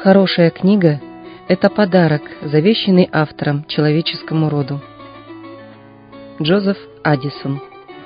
Хорошая книга – это подарок, завещанный автором человеческому роду. Джозеф Аддисон.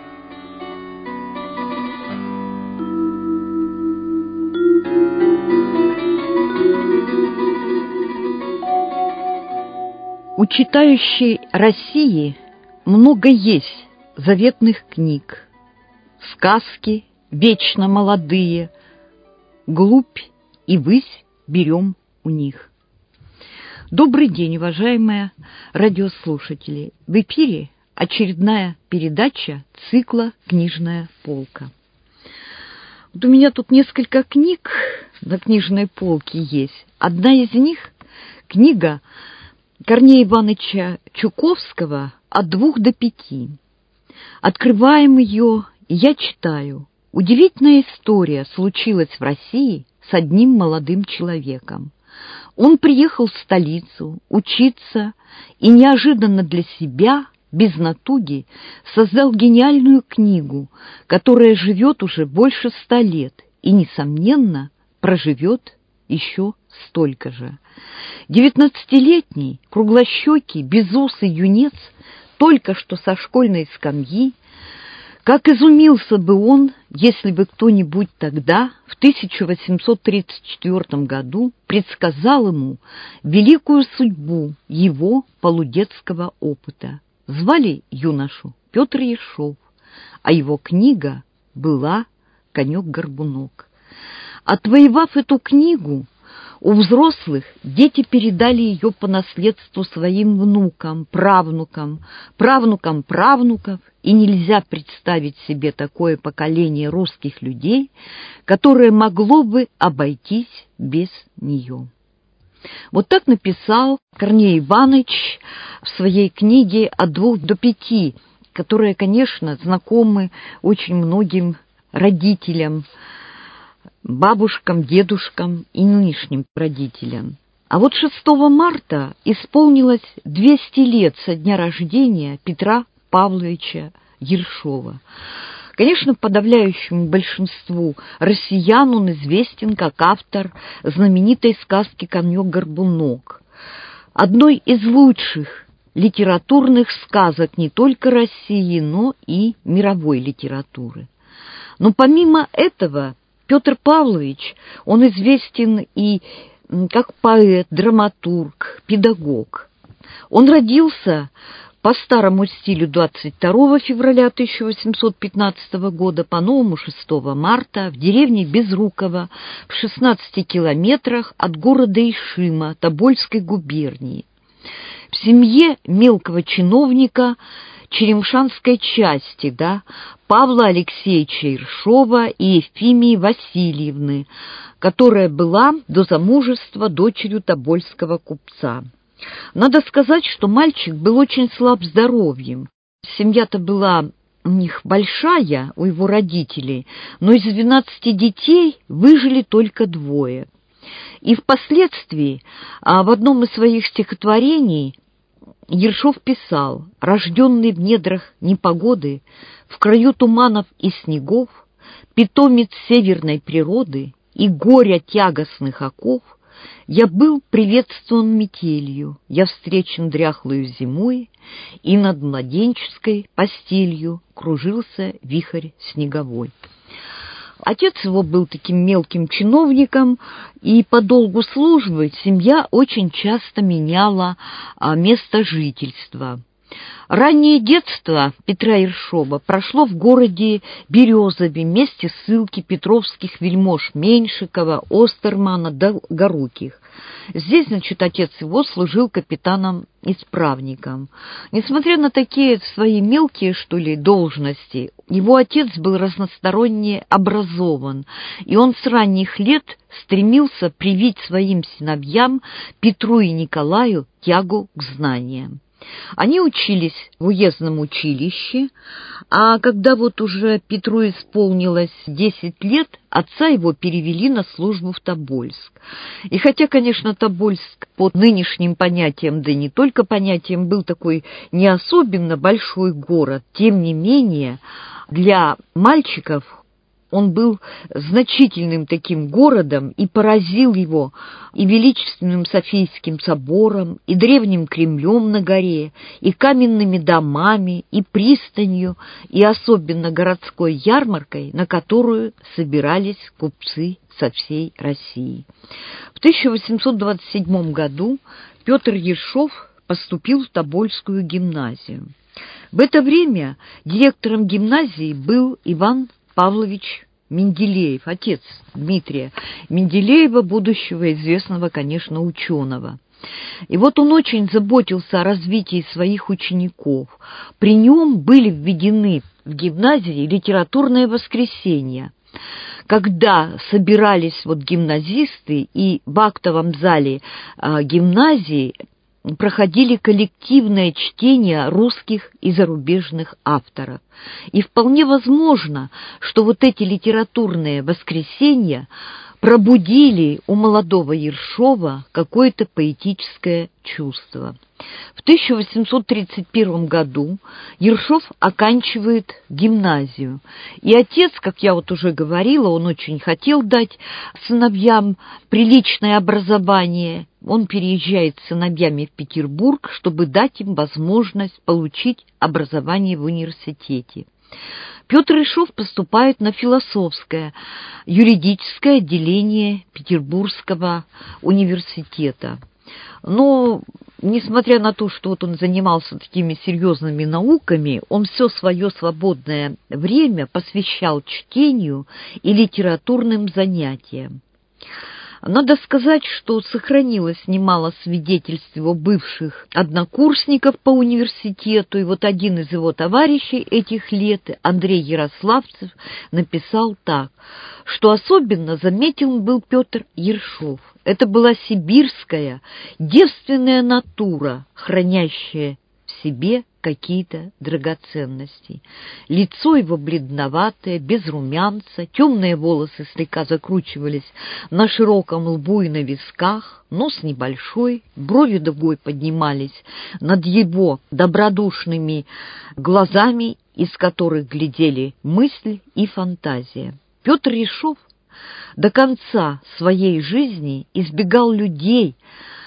У читающей России много есть заветных книг, сказки вечно молодые, глубь и высь берем у них. Добрый день, уважаемые радиослушатели! В эфире очередная передача цикла «Книжная полка». Вот у меня тут несколько книг на книжной полке есть. Одна из них – книга Корнея Ивановича Чуковского «От 2 до 5». Открываем ее, и я читаю. Удивительная история случилась в России с одним молодым человеком. Он приехал в столицу учиться и неожиданно для себя, без натуги, создал гениальную книгу, которая живет уже больше 100 лет и, несомненно, проживет еще столько же. 19-летний, круглощекий, безусый юнец, только что со школьной скамьи, как изумился бы он, если бы кто-нибудь тогда, в 1834 году, предсказал ему великую судьбу его полудетского опыта. Звали юношу Петр Ершов, а его книга была «Конек-горбунок». Отвоевав эту книгу, у взрослых дети передали ее по наследству своим внукам, правнукам, правнукам правнуков, и нельзя представить себе такое поколение русских людей, которое могло бы обойтись без нее. Вот так написал Корней Иванович в своей книге «От 2 до 5», которая, конечно, знакома очень многим родителям, бабушкам, дедушкам и нынешним родителям. А вот 6 марта исполнилось 200 лет со дня рождения Петра Павловича Ершова. Конечно, подавляющему большинству россиян он известен как автор знаменитой сказки «Конек-горбунок», одной из лучших литературных сказок не только России, но и мировой литературы. Но помимо этого Петр Павлович, он известен и как поэт, драматург, педагог. Он родился по старому стилю 22 февраля 1815 года, по новому 6 марта в деревне Безруково в 16 километрах от города Ишима Тобольской губернии. В семье мелкого чиновника Черемшанской части, Павла Алексеевича Ершова и Ефимии Васильевны, которая была до замужества дочерью тобольского купца. Надо сказать, что мальчик был очень слаб здоровьем. Семья-то была у них большая, у его родителей, но из 12 детей выжили только 2. И впоследствии в одном из своих стихотворений Ершов писал: «Рожденный в недрах непогоды, в краю туманов и снегов, питомец северной природы и горя тягостных оков, я был приветствован метелью, я встречен дряхлою зимой, и над младенческой постелью кружился вихрь снеговой». Отец его был таким мелким чиновником, и по долгу службы семья очень часто меняла место жительства. Раннее детство Петра Ершова прошло в городе Березове, месте ссылки петровских вельмож Меньшикова, Остермана, Горуких. Здесь, отец его служил капитаном-исправником. Несмотря на такие свои мелкие, должности, его отец был разносторонне образован, и он с ранних лет стремился привить своим сыновьям Петру и Николаю тягу к знаниям. Они учились в уездном училище, а когда уже Петру исполнилось 10 лет, отца его перевели на службу в Тобольск. И хотя, конечно, Тобольск по нынешним понятиям, да и не только понятиям, был такой не особенно большой город, тем не менее для мальчиков он был значительным таким городом и поразил его и величественным Софийским собором, и древним Кремлем на горе, и каменными домами, и пристанью, и особенно городской ярмаркой, на которую собирались купцы со всей России. В 1827 году Петр Ершов поступил в Тобольскую гимназию. В это время директором гимназии был Иван Павлович Менделеев, отец Дмитрия Менделеева, будущего известного, конечно, ученого. И вот он очень заботился о развитии своих учеников. При нем были введены в гимназии литературное воскресенье, когда собирались гимназисты, и в актовом зале гимназии проходили коллективное чтение русских и зарубежных авторов. И вполне возможно, что эти литературные воскресенья пробудили у молодого Ершова какое-то поэтическое чувство. В 1831 году Ершов оканчивает гимназию, и отец, как я уже говорила, он очень хотел дать сыновьям приличное образование. Он переезжает с сыновьями в Петербург, чтобы дать им возможность получить образование в университете. Петр Ершов поступает на философское, юридическое отделение Петербургского университета. Но, несмотря на то, что он занимался такими серьезными науками, он все свое свободное время посвящал чтению и литературным занятиям. Надо сказать, что сохранилось немало свидетельств его бывших однокурсников по университету, и один из его товарищей этих лет, Андрей Ярославцев, написал так, что особенно заметен был Петр Ершов. Это была сибирская, девственная натура, хранящая в себе какие-то драгоценности. Лицо его бледноватое, без румянца, темные волосы слегка закручивались на широком лбу и на висках, нос небольшой, брови дугой поднимались над его добродушными глазами, из которых глядели мысль и фантазия. Петр Ершов до конца своей жизни избегал людей,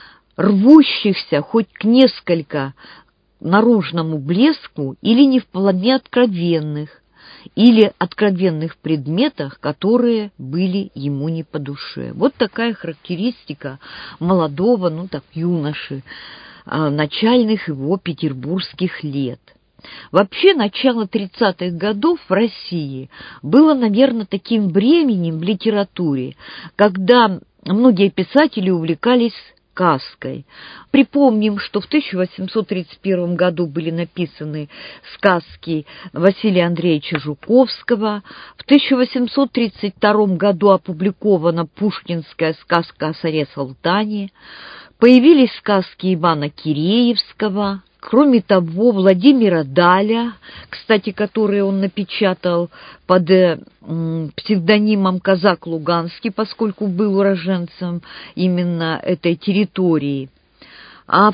рвущихся хоть к несколько наружному блеску или не вполне откровенных, или откровенных предметах, которые были ему не по душе. Вот такая характеристика молодого, юноши, начальных его петербургских лет. Вообще, начало 30-х годов в России было, наверное, таким временем в литературе, когда многие писатели увлекались сказкой. Припомним, что в 1831 году были написаны сказки Василия Андреевича Жуковского, в 1832 году опубликована пушкинская сказка о царе-султане, появились сказки Ивана Киреевского, кроме того, Владимира Даля, кстати, который он напечатал под псевдонимом Казак Луганский, поскольку был уроженцем именно этой территории. А в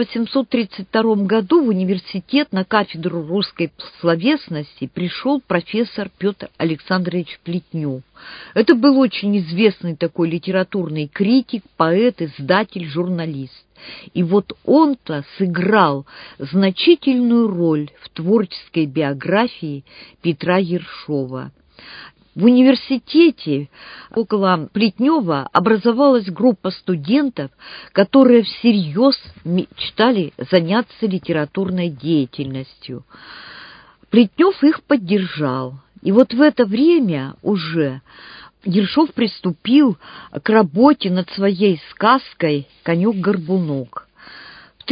1832 году в университет на кафедру русской словесности пришел профессор Петр Александрович Плетнев. Это был очень известный такой литературный критик, поэт, издатель, журналист. И он-то сыграл значительную роль в творческой биографии Петра Ершова. В университете около Плетнева образовалась группа студентов, которые всерьез мечтали заняться литературной деятельностью. Плетнев их поддержал. И в это время уже Ершов приступил к работе над своей сказкой «Конек-горбунок». В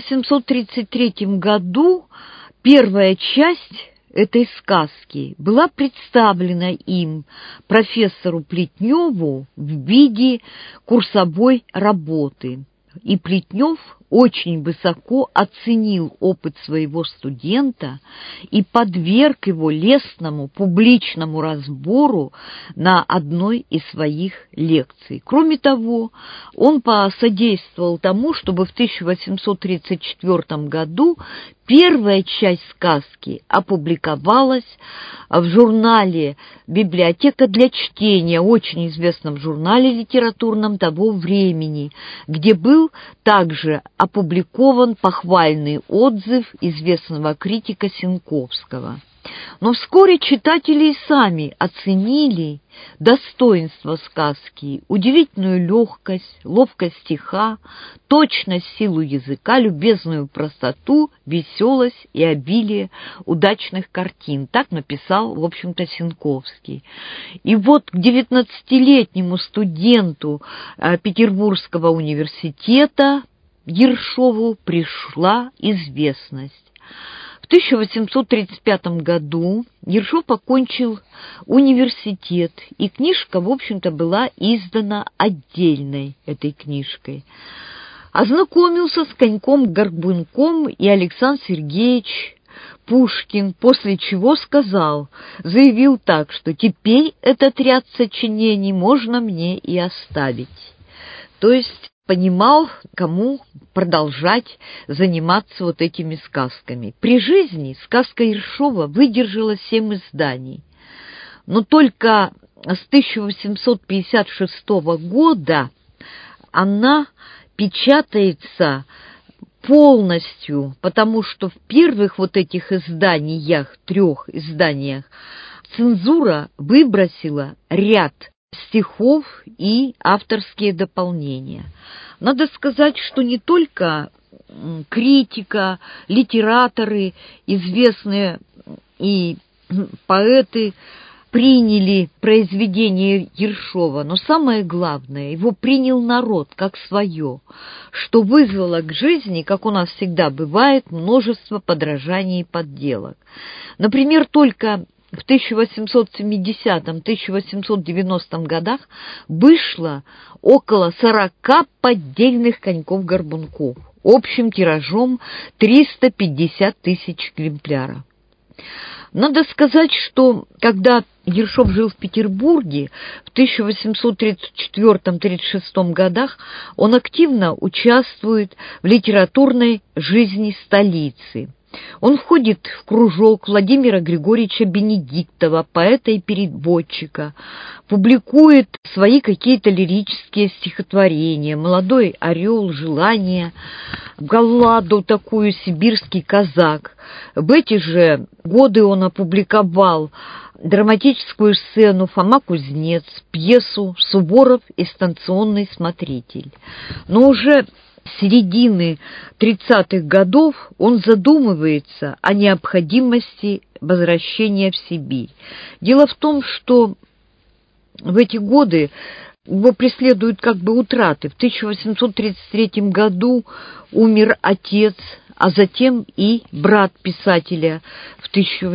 1833 году первая часть этой сказки была представлена им, профессору Плетневу, в виде курсовой работы. И Плетнев очень высоко оценил опыт своего студента и подверг его лестному публичному разбору на одной из своих лекций. Кроме того, он посодействовал тому, чтобы в 1834 году первая часть сказки опубликовалась в журнале «Библиотека для чтения», очень известном журнале литературном того времени, где был также опубликован похвальный отзыв известного критика Сенковского. Но вскоре читатели и сами оценили достоинство сказки, удивительную легкость, ловкость стиха, точность, силу языка, любезную простоту, веселость и обилие удачных картин. Так написал, в общем-то, Сенковский. И вот к 19-летнему студенту Петербургского университета Ершову пришла известность. В 1835 году Ершов окончил университет, и книжка, в общем-то, была издана отдельной этой книжкой. Ознакомился с Коньком-Горбунком и Александр Сергеевич Пушкин, после чего заявил так, что теперь этот ряд сочинений можно мне и оставить. То есть понимал, кому продолжать заниматься вот этими сказками. При жизни сказка Ершова выдержала 7 изданий, но только с 1856 года она печатается полностью, потому что в первых вот этих изданиях, 3 изданиях, цензура выбросила ряд стихов и авторские дополнения. Надо сказать, что не только критика, литераторы, известные и поэты приняли произведение Ершова, но самое главное, его принял народ как свое, что вызвало к жизни, как у нас всегда бывает, множество подражаний и подделок. Например, только в 1870-1890 годах вышло около 40 поддельных Коньков-Горбунков, общим тиражом 350 тысяч экземпляров. Надо сказать, что когда Ершов жил в Петербурге в 1834-36 годах, он активно участвует в литературной жизни столицы. Он входит в кружок Владимира Григорьевича Бенедиктова, поэта и переводчика, публикует свои какие-то лирические стихотворения, «Молодой орел», «Желание», «Галладу» такую, «Сибирский казак». В эти же годы он опубликовал драматическую сцену «Фома Кузнец», пьесу «Суворов и станционный смотритель». Но уже с середины 30-х годов он задумывается о необходимости возвращения в Сибирь. Дело в том, что в эти годы его преследуют как бы утраты. В 1833 году умер отец, а затем и брат писателя в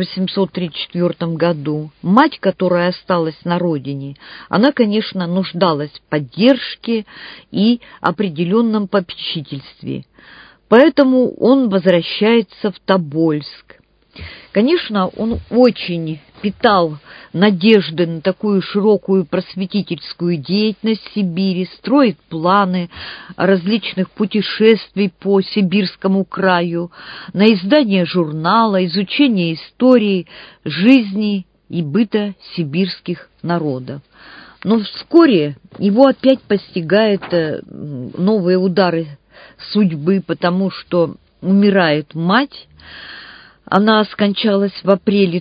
1834 году. Мать, которая осталась на родине, она, конечно, нуждалась в поддержке и определенном попечительстве. Поэтому он возвращается в Тобольск. Конечно, он очень питал надежды на такую широкую просветительскую деятельность в Сибири, строит планы различных путешествий по Сибирскому краю, на издание журнала, изучение истории, жизни и быта сибирских народов. Но вскоре его опять постигают новые удары судьбы, потому что умирает мать. Она скончалась в апреле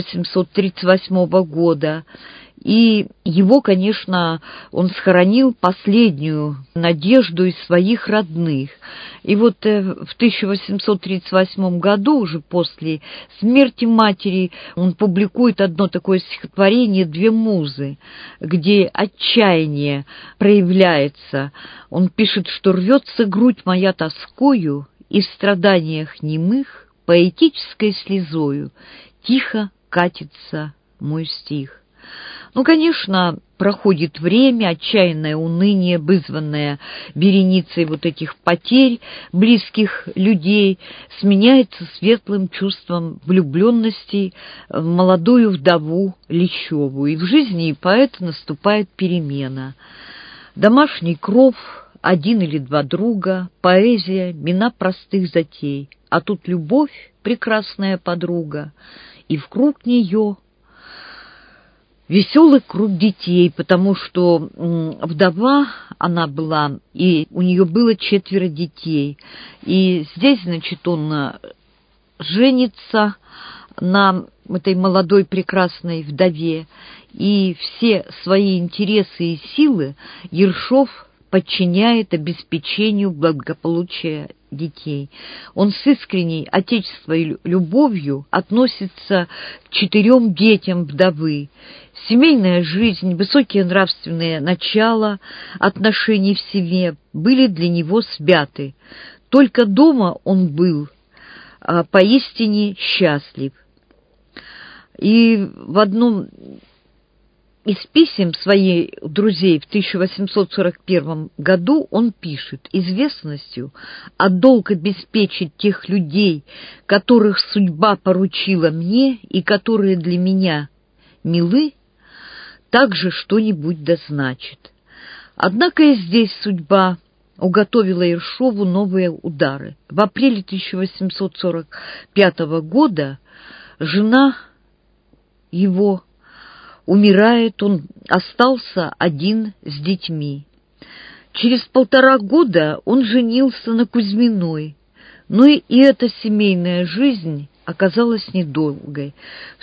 1838 года, и его, конечно, он схоронил последнюю надежду из своих родных. И вот в 1838 году, уже после смерти матери, он публикует одно такое стихотворение «Две музы», где отчаяние проявляется. Он пишет, что «рвется грудь моя тоскою, и в страданиях немых поэтической слезою тихо катится мой стих». Ну, конечно, проходит время, отчаянное уныние, вызванное вереницей вот этих потерь близких людей, сменяется светлым чувством влюбленности в молодую вдову Лещеву. И в жизни поэта наступает перемена. Домашний кров, один или два друга, поэзия, мина простых затей. А тут любовь, прекрасная подруга, и в круг нее веселый круг детей, потому что вдова она была, и у нее было 4 детей. И здесь, значит, он женится на этой молодой прекрасной вдове, и все свои интересы и силы Ершов подчиняет обеспечению благополучия детей. Он с искренней отечественной любовью относится к 4 детям вдовы. Семейная жизнь, высокие нравственные начала отношений в семье были для него святы. Только дома он был поистине счастлив. И в одном из писем своих друзей в 1841 году он пишет: «Известностью, а долг обеспечить тех людей, которых судьба поручила мне и которые для меня милы, также что-нибудь да значит». Однако и здесь судьба уготовила Ершову новые удары. В апреле 1845 года жена его умирает, он остался один с детьми. Через 1,5 года он женился на Кузьминой, но и эта семейная жизнь оказалась недолгой. В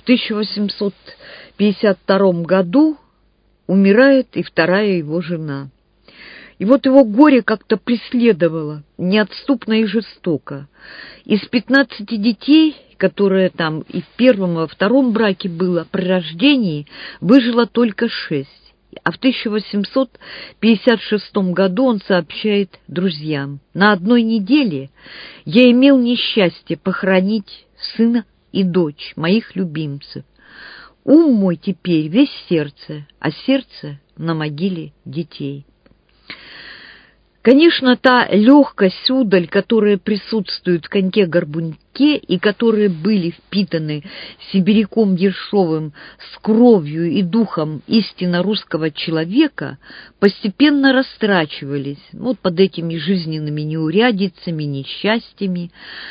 1852 году умирает и вторая его жена. И вот его горе как-то преследовало, неотступно и жестоко. Из 15 детей, которые там и в первом, и во втором браке было, при рождении выжило только 6. А в 1856 году он сообщает друзьям: «На одной неделе я имел несчастье похоронить сына и дочь моих любимцев. Ум мой теперь весь в сердце, а сердце на могиле детей». Конечно, та легкость, удаль, которая присутствует в коньке-горбунке и которые были впитаны сибиряком Ершовым с кровью и духом истинно русского человека, постепенно растрачивались вот под этими жизненными неурядицами, несчастьями.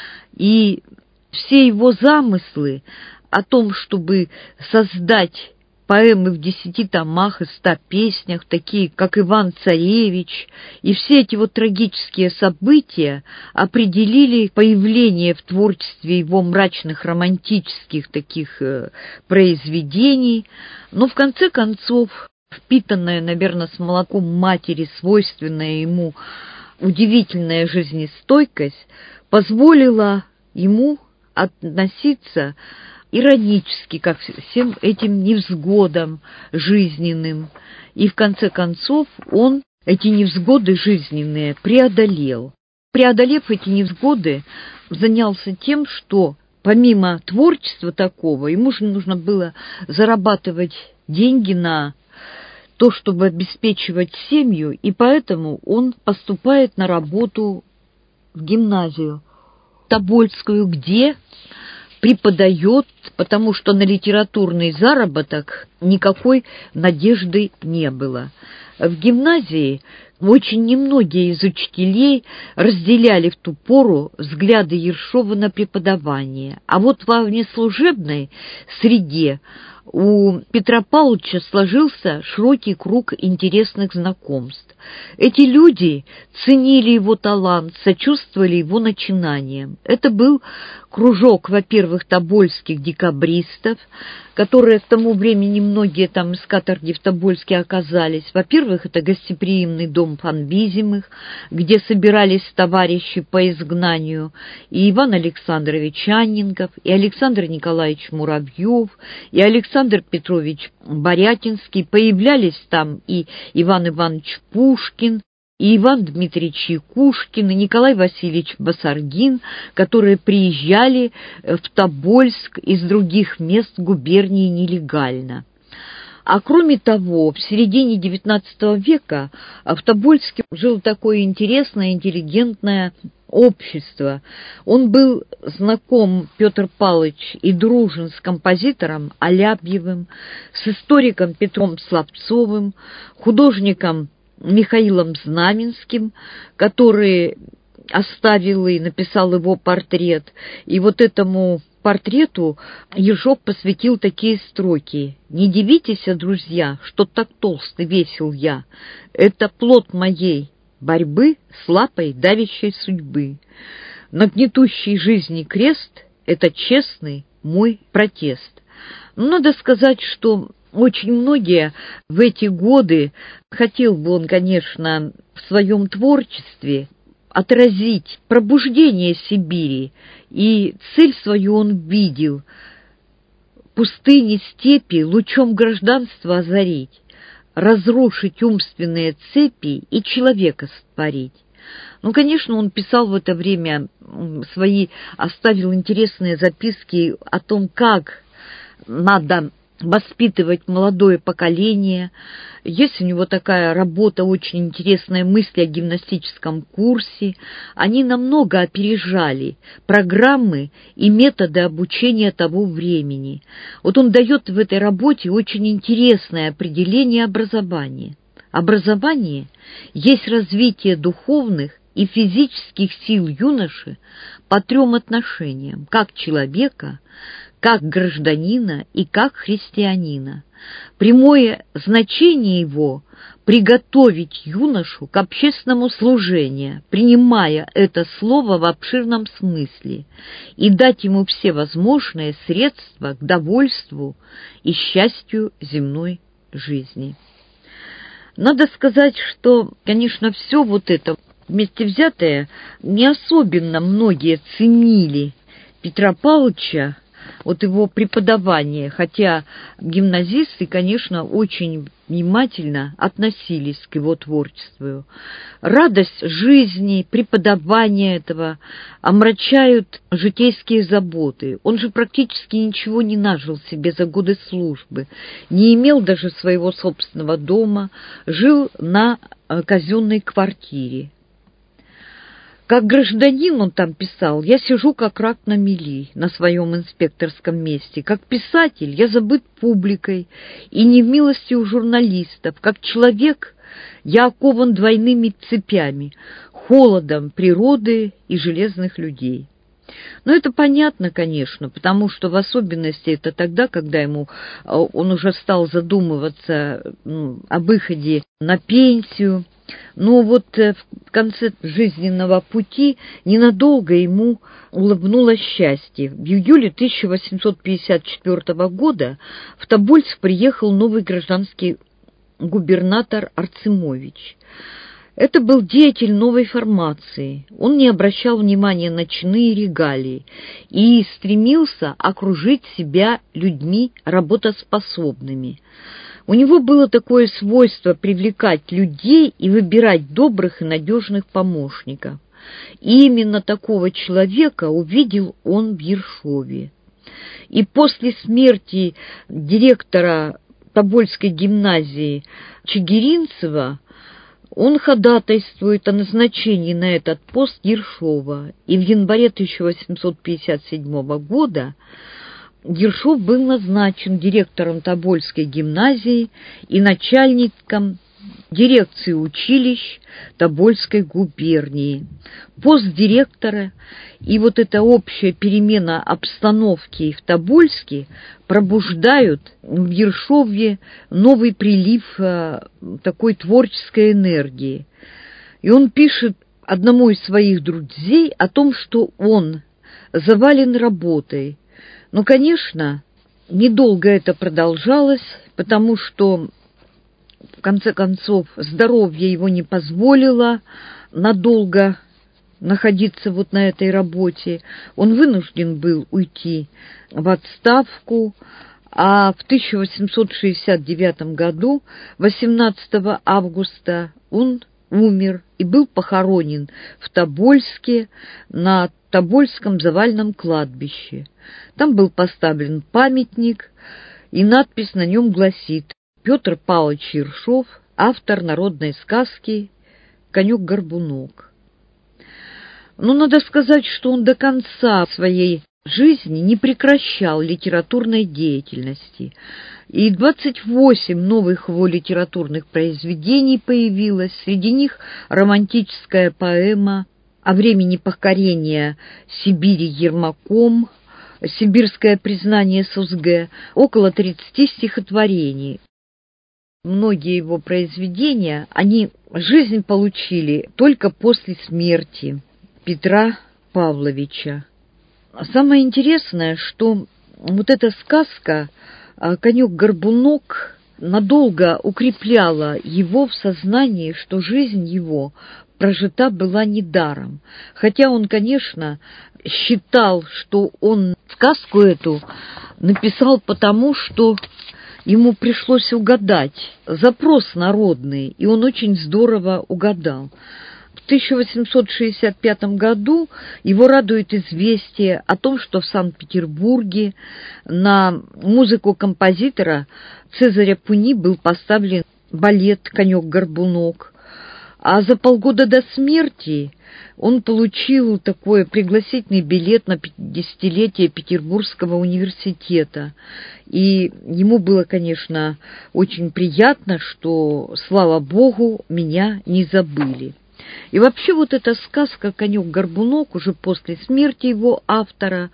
И все его замыслы о том, чтобы создать поэмы в 10 томах и 100 песнях, такие как «Иван-Царевич», и все эти вот трагические события определили появление в творчестве его мрачных романтических таких произведений. Но в конце концов, впитанная, наверное, с молоком матери, свойственная ему удивительная жизнестойкость, позволила ему относиться иронически ко всем этим невзгодам жизненным. И в конце концов он эти невзгоды жизненные преодолел. Преодолев эти невзгоды, занялся тем, что помимо творчества такого, ему же нужно было зарабатывать деньги на то, чтобы обеспечивать семью, и поэтому он поступает на работу в гимназию Тобольскую, где преподает, потому что на литературный заработок никакой надежды не было. В гимназии очень немногие из учителей разделяли в ту пору взгляды Ершова на преподавание. А вот во внеслужебной среде у Петра Павловича сложился широкий круг интересных знакомств. Эти люди ценили его талант, сочувствовали его начинаниям. Это был кружок, во-первых, тобольских декабристов, которые к тому времени многие там из каторги в Тобольске оказались. Во-первых, это гостеприимный дом Фанвизимых, где собирались товарищи по изгнанию, и Иван Александрович Анненков, и Александр Николаевич Муравьев, и Александр Петрович Борятинский. Появлялись там и Иван Иванович Пушкин, и Иван Дмитриевич Якушкин, и Николай Васильевич Басаргин, которые приезжали в Тобольск из других мест губернии нелегально. А кроме того, в середине XIX века в Тобольске жило такое интересное, интеллигентное общество. Он был знаком, Петр Павлович, и дружен с композитором Алябьевым, с историком Петром Славцовым, художником Михаилом Знаменским, который оставил и написал его портрет. И вот этому портрету Ершов посвятил такие строки: «Не дивитесь, друзья, что так толстый весел я. Это плод моей борьбы с лапой давящей судьбы. На гнетущей жизни крест — это честный мой протест». Но надо сказать, что очень многие в эти годы, хотел бы он, конечно, в своем творчестве отразить пробуждение Сибири, и цель свою он видел — пустыни, степи лучом гражданства озарить, разрушить умственные цепи и человека сотворить. Ну, конечно, он писал в это время оставил интересные записки о том, как надо воспитывать молодое поколение. Есть у него такая работа, очень интересная, «Мысли о гимнастическом курсе». Они намного опережали программы и методы обучения того времени. Вот он дает в этой работе очень интересное определение образования. Образование есть развитие духовных и физических сил юноши по трем отношениям: как человека, как гражданина и как христианина. Прямое значение его — приготовить юношу к общественному служению, принимая это слово в обширном смысле, и дать ему все возможные средства к довольству и счастью земной жизни. Надо сказать, что, конечно, все вот это вместе взятое не особенно многие ценили Петра Павловича, вот его преподавание, хотя гимназисты, конечно, очень внимательно относились к его творчеству. Радость жизни, преподавание этого омрачают житейские заботы. Он же практически ничего не нажил себе за годы службы, не имел даже своего собственного дома, жил на казенной квартире. Как гражданин, он там писал, я сижу как рак на мели на своем инспекторском месте. Как писатель я забыт публикой и не в милости у журналистов. Как человек я окован двойными цепями, холодом природы и железных людей. Но это понятно, конечно, потому что в особенности это тогда, когда он уже стал задумываться о выходе на пенсию. Но вот в конце жизненного пути ненадолго ему улыбнулось счастье. В июле 1854 года в Тобольск приехал новый гражданский губернатор Арцемович. Это был деятель новой формации. Он не обращал внимания на чины и регалии и стремился окружить себя людьми работоспособными. У него было такое свойство привлекать людей и выбирать добрых и надежных помощников. И именно такого человека увидел он в Ершове. И после смерти директора Тобольской гимназии Чигиринцева он ходатайствует о назначении на этот пост Ершова. И в январе 1857 года Ершов был назначен директором Тобольской гимназии и начальником дирекции училищ Тобольской губернии. Пост директора и вот эта общая перемена обстановки в Тобольске пробуждают в Ершове новый прилив такой творческой энергии. И он пишет одному из своих друзей о том, что он завален работой. Но, конечно, недолго это продолжалось, потому что, в конце концов, здоровье его не позволило надолго находиться вот на этой работе. Он вынужден был уйти в отставку, а в 1869 году, 18 августа, он умер и был похоронен в Тобольске на Тобольском завальном кладбище. Там был поставлен памятник, и надпись на нем гласит: Петр Павлович Ершов, автор народной сказки «Конек-горбунок». Но надо сказать, что он до конца своей жизни не прекращал литературной деятельности, и 28 новых его литературных произведений появилось, среди них романтическая поэма о времени покорения Сибири Ермаком, сибирское признание Сузге, около 30 стихотворений. Многие его произведения, они жизнь получили только после смерти Петра Павловича. Самое интересное, что вот эта сказка «Конек-горбунок» надолго укрепляла его в сознании, что жизнь его прожита была недаром. Хотя он, конечно, считал, что он сказку эту написал потому, что ему пришлось угадать запрос народный, и он очень здорово угадал. В 1865 году его радует известие о том, что в Санкт-Петербурге на музыку композитора Цезаря Пуни был поставлен балет «Конек-горбунок», а за полгода до смерти он получил такой пригласительный билет на 50-летие Петербургского университета. И ему было, конечно, очень приятно, что, слава Богу, меня не забыли. И вообще вот эта сказка «Конек-горбунок» уже после смерти его автора,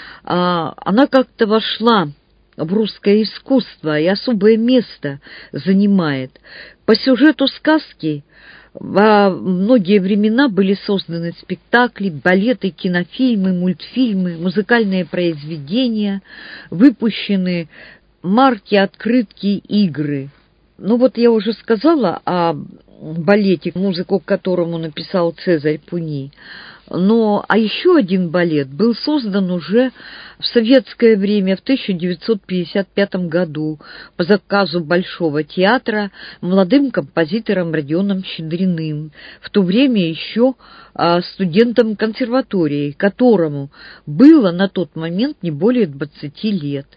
она как-то вошла в русское искусство и особое место занимает. По сюжету сказки во многие времена были созданы спектакли, балеты, кинофильмы, мультфильмы, музыкальные произведения, выпущены марки, открытки, игры. Ну вот я уже сказала о балете, музыку к которому написал Цезарь Пуни. А еще один балет был создан уже в советское время, в 1955 году, по заказу Большого театра молодым композитором Родионом Щедриным, в то время еще студентом консерватории, которому было на тот момент не более 20 лет.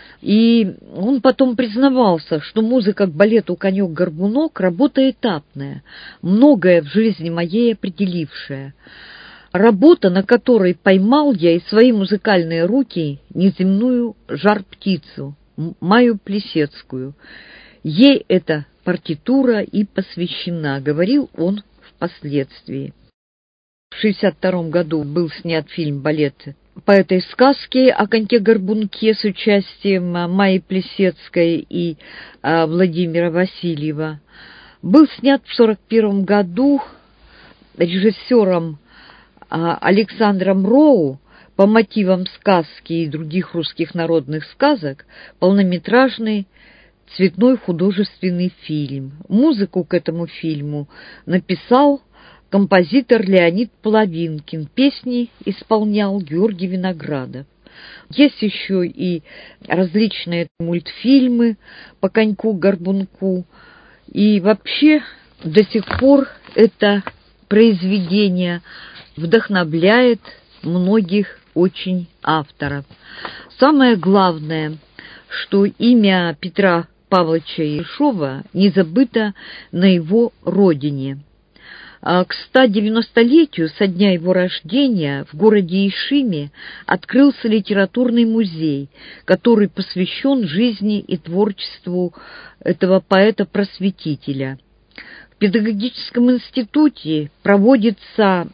И он потом признавался, что музыка к балету «Конек-горбунок» — работа этапная, многое в жизни моей определившая. Работа, на которой поймал я из свои музыкальные руки неземную жар-птицу, Маю Плесецкую. Ей эта партитура и посвящена, говорил он впоследствии. В 1962 году был снят фильм-балет по этой сказке о коньке-горбунке с участием Майи Плесецкой и Владимира Васильева. Был снят в 1941 году режиссером Александром Роу по мотивам сказки и других русских народных сказок полнометражный цветной художественный фильм. Музыку к этому фильму написал композитор Леонид Половинкин, песни исполнял Георгий Виноградов. Есть еще и различные мультфильмы по коньку-горбунку, и вообще до сих пор это произведение вдохновляет многих очень авторов. Самое главное, что имя Петра Павловича Ершова не забыто на его родине. К 190-летию со дня его рождения в городе Ишиме открылся литературный музей, который посвящен жизни и творчеству этого поэта-просветителя. В педагогическом институте проводятся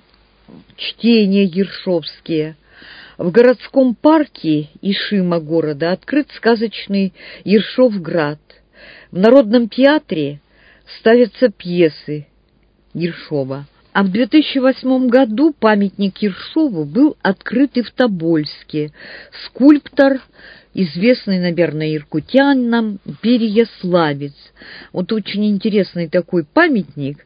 чтения ершовские. В городском парке Ишима города открыт сказочный Ершовград. В Народном театре ставятся пьесы Ершова. А в 2008 году памятник Ершову был открыт и в Тобольске. Скульптор, известный, наверное, иркутянам, Переяславец. Вот очень интересный такой памятник,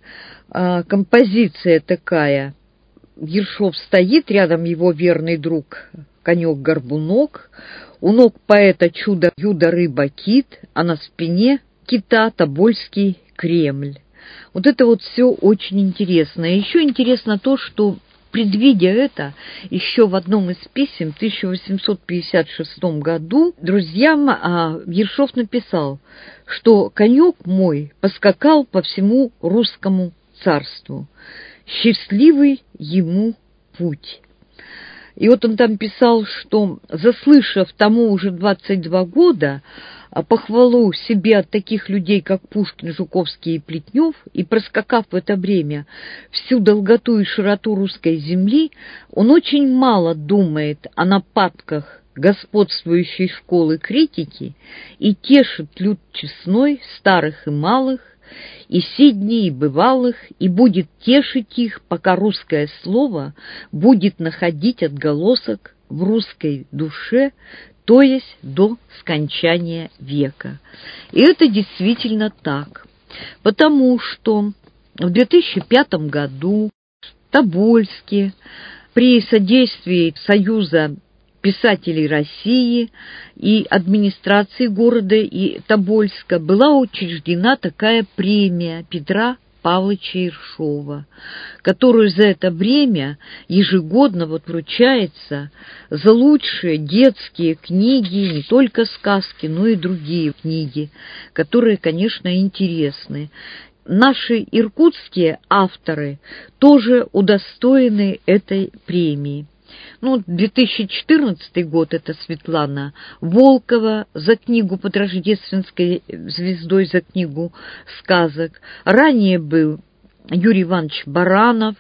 композиция такая. Ершов стоит, рядом его верный друг конек-горбунок, у ног поэта чудо-юдо-рыба-кит, а на спине кита Тобольский Кремль. Вот это вот все очень интересно. Еще интересно то, что предвидя это, еще в одном из писем в 1856 году друзьям Ершов написал, что конек мой поскакал по всему русскому царству. Счастливый ему путь. И вот он там писал, что, заслышав тому уже 22 года похвалу себе от таких людей, как Пушкин, Жуковский и Плетнев, и проскакав в это время всю долготу и широту русской земли, он очень мало думает о нападках господствующей школы критики и тешит люд честной старых и малых, и сидней, и бывалых, и будет тешить их, пока русское слово будет находить отголосок в русской душе, то есть до скончания века. И это действительно так, потому что в 2005 году в Тобольске при содействии Союза писателей России и администрации города и Тобольска была учреждена такая премия Петра Павловича Ершова, которую за это время ежегодно вручается за лучшие детские книги, не только сказки, но и другие книги, которые, конечно, интересны. Наши иркутские авторы тоже удостоены этой премии. 2014 год — это Светлана Волкова за книгу «Под рождественской звездой», за книгу сказок. Ранее был Юрий Иванович Баранов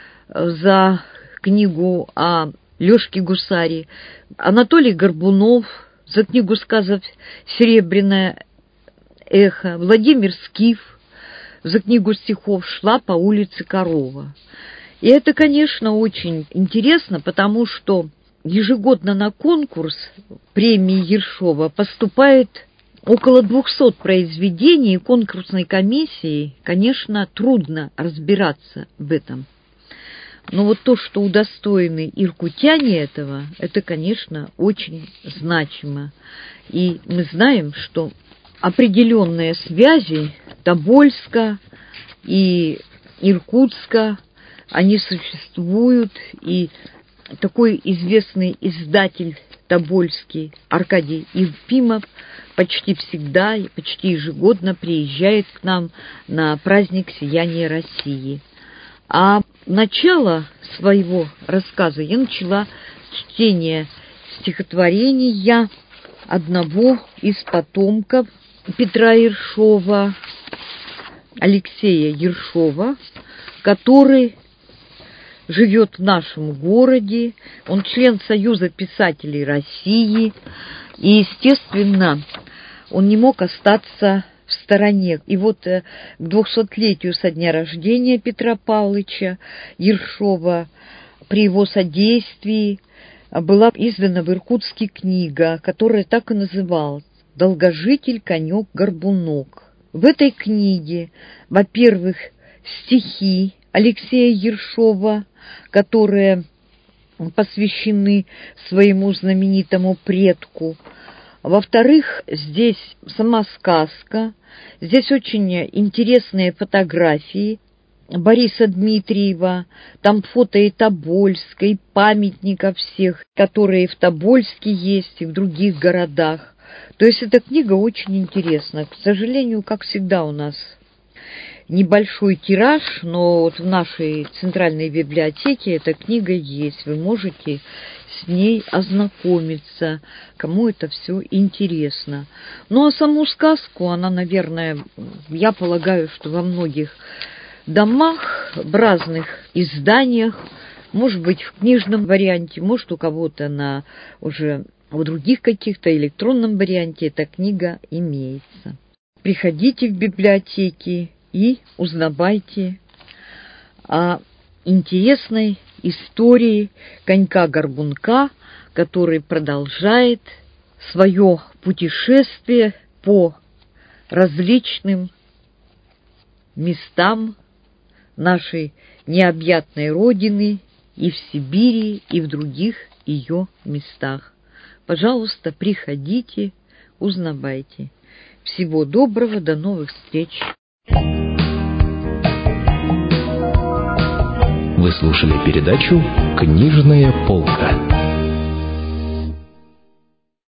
за книгу о Лёшке Гусаре, Анатолий Горбунов за книгу сказок «Серебряное эхо», Владимир Скиф за книгу стихов «Шла по улице корова». И это, конечно, очень интересно, потому что ежегодно на конкурс премии Ершова поступает около 200 произведений, и конкурсной комиссии, конечно, трудно разбираться в этом. Но вот то, что удостоены иркутяне этого, это, конечно, очень значимо. И мы знаем, что определенные связи Тобольска и Иркутска, они существуют, и такой известный издатель тобольский Аркадий Евпимов почти всегда, почти ежегодно приезжает к нам на праздник Сияния России. А начало своего рассказа я начала с чтения стихотворения одного из потомков Петра Ершова, Алексея Ершова, который живет в нашем городе, он член Союза писателей России, и, естественно, он не мог остаться в стороне. И вот к 200-летию со дня рождения Петра Павловича Ершова при его содействии была издана в Иркутске книга, которая так и называлась «Долгожитель, конек, горбунок». В этой книге, во-первых, стихи Алексея Ершова, которые посвящены своему знаменитому предку. Во-вторых, здесь сама сказка, здесь очень интересные фотографии Бориса Дмитриева, там фото и Тобольска, и памятников всех, которые в Тобольске есть, и в других городах. То есть эта книга очень интересна. К сожалению, как всегда у нас небольшой тираж, но вот в нашей центральной библиотеке эта книга есть. Вы можете с ней ознакомиться, кому это все интересно. Ну, а саму сказку, она, наверное, я полагаю, что во многих домах, в разных изданиях, может быть, в книжном варианте, может, у кого-то на уже в других каких-то электронном варианте эта книга имеется. Приходите в библиотеки и узнавайте о интересной истории конька-горбунка, который продолжает свое путешествие по различным местам нашей необъятной Родины и в Сибири, и в других ее местах. Пожалуйста, приходите, узнавайте. Всего доброго, до новых встреч! Вы слушали передачу «Книжная полка».